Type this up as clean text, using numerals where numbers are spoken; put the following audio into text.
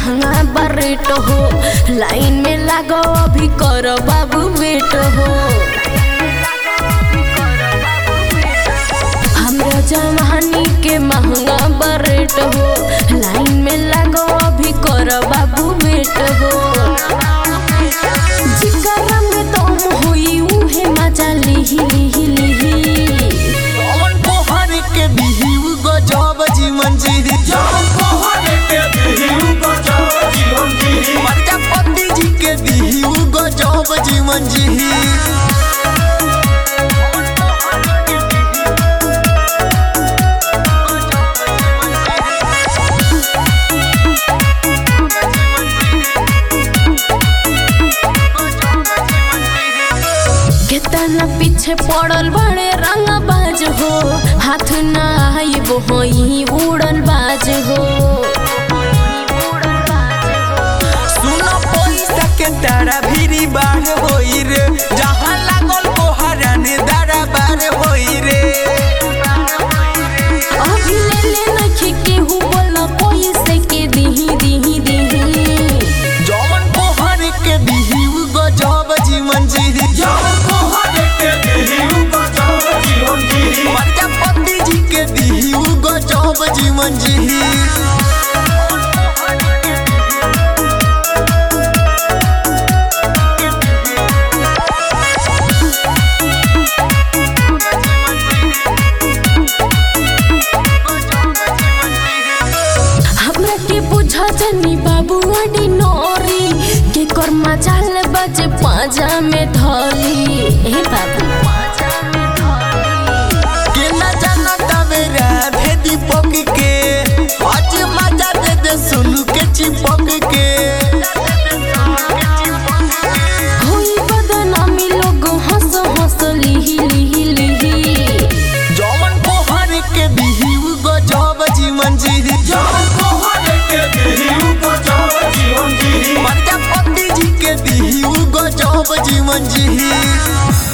महंगा बरेट हो, लाइन में लागो अभी करो बाबू वेट हो। हमरा जवानी के महंगा बरेट हो, लाइन में लागो अभी करो बाबू वेट हो। जिगर में तुम हुई उहे मजा लिही लिही लिही। पवन पोहर के बिहिउ गजब जीवन जी, प्रजापति जी के बिहिउ गजब जीवन जी। केतना पीछे पड़ल बड़े रंगबाज हो, हाथ ना आइब होई उड़ल बाज हो। सुनो पैसा के तारा भीरी बाढ़ होई रे, जहाँ लागल पोहरा ने दारा बार होई रे। अभी ले नखी केहू बोला पैसे के दिही दिही दिही। जवन पोहर के बिहिउ गजब जीवन जी, प्रजापति जी के बिहिउ गजब जीवन जी। हमरा के बुझा जनी बाबू अडी नोरी, के कर्मा चाल बजे पाजा में धली। ए बाबू के न जानता मेरा भेदी पक के, आज मजा दे दे सुन के चिपक के। होई बदनामी लोग हंस हंस लिही लिही लिही। जवन पोहर के बिहिउ गजब जीवन जी, प्रजापति जी के बिहिउ गजब जीवन जी।